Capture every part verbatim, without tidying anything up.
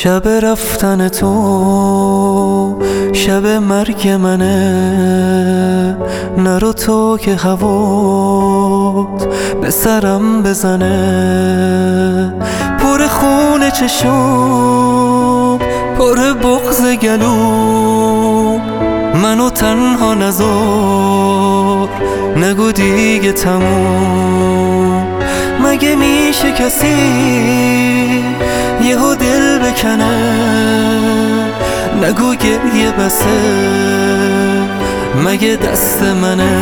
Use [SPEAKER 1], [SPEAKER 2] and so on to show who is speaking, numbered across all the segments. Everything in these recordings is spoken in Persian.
[SPEAKER 1] شب رفتن تو شب مرگ منه، نرو تو که هوات به سرم بزنه. پر خون چشم، پر بغض گلو، منو تنها نذار، نگو دیگه تموم. مگه میشه کسی یهو دل بکنه؟ نگو گریه بسه، مگه دست منه؟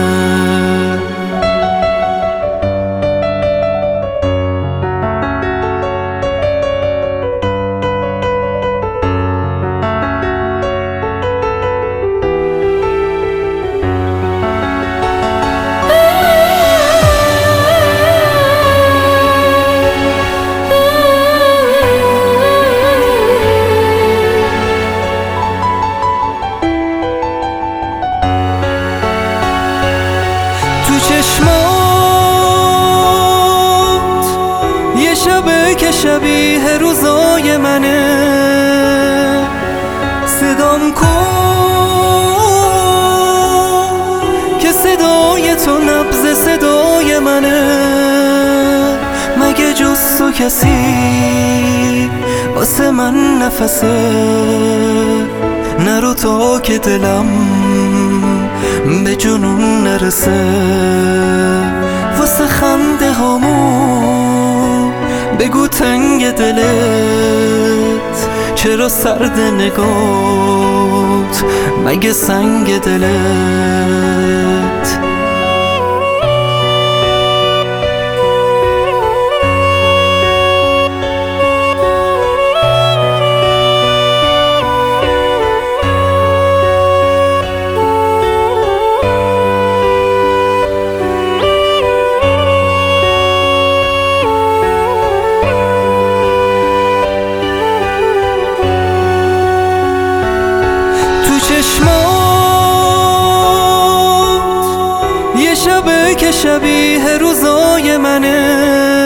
[SPEAKER 1] چشمات یه شبه که شبیه روزای منه، صدام کن که صدای تو نبض صدای منه. مگه جز تو کسی واسه من نفسه؟ نرو تا که دلم به جنون نرسه. واسه خنده هامو بگو تنگ دلت، چرا سرد نگات مگه سنگ دلت؟ یه شبه که شبیه روزای منه،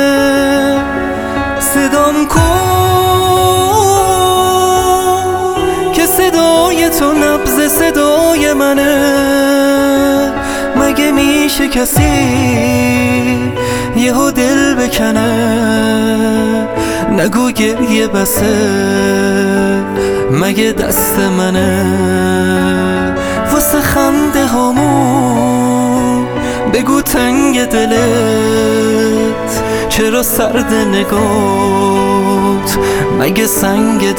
[SPEAKER 1] صدام کن که صدای تو نبض صدای منه. مگه میشه کسی یهو دل بکنه؟ نگو گریه بسه، مگه دست منه؟ واسه خنده هامو بگو تنگ دلت، چرا سرد نگات مگه سنگ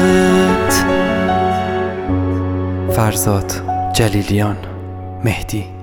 [SPEAKER 1] دلت؟
[SPEAKER 2] فرزاد جلیلیان، مهدی.